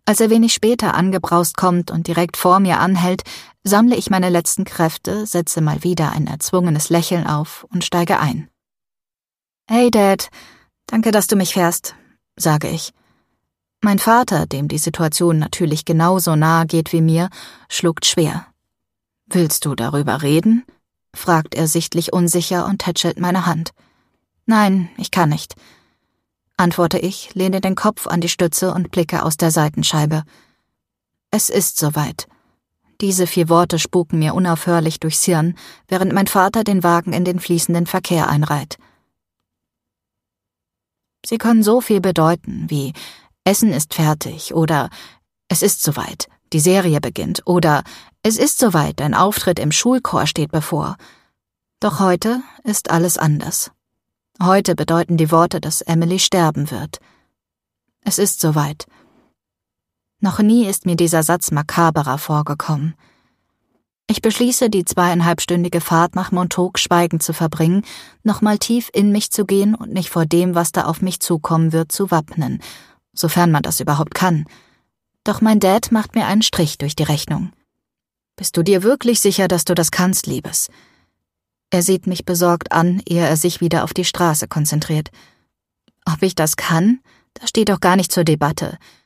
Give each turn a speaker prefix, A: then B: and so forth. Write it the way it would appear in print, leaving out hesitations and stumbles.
A: Als er wenig später angebraust kommt und direkt vor mir anhält, sammle ich meine letzten Kräfte, setze mal wieder ein erzwungenes Lächeln auf und steige ein. »Hey Dad, danke, dass du mich fährst«, sage ich. Mein Vater, dem die Situation natürlich genauso nahe geht wie mir, schluckt schwer. »Willst du darüber reden?« fragt er sichtlich unsicher und tätschelt meine Hand. »Nein, ich kann nicht«, antworte ich, lehne den Kopf an die Stütze und blicke aus der Seitenscheibe. Es ist soweit. Diese 4 Worte spuken mir unaufhörlich durchs Hirn, während mein Vater den Wagen in den fließenden Verkehr einreiht. Sie können so viel bedeuten wie »Essen ist fertig« oder »Es ist soweit, die Serie beginnt« oder »Es ist soweit, ein Auftritt im Schulchor steht bevor«. Doch heute ist alles anders. Heute bedeuten die Worte, dass Emily sterben wird. Es ist soweit. Noch nie ist mir dieser Satz makaberer vorgekommen. Ich beschließe, die 2,5-stündige Fahrt nach Montauk schweigend zu verbringen, nochmal tief in mich zu gehen und mich vor dem, was da auf mich zukommen wird, zu wappnen, sofern man das überhaupt kann. Doch mein Dad macht mir einen Strich durch die Rechnung. »Bist du dir wirklich sicher, dass du das kannst, Liebes?« Er sieht mich besorgt an, ehe er sich wieder auf die Straße konzentriert. »Ob ich das kann? Das steht doch gar nicht zur Debatte.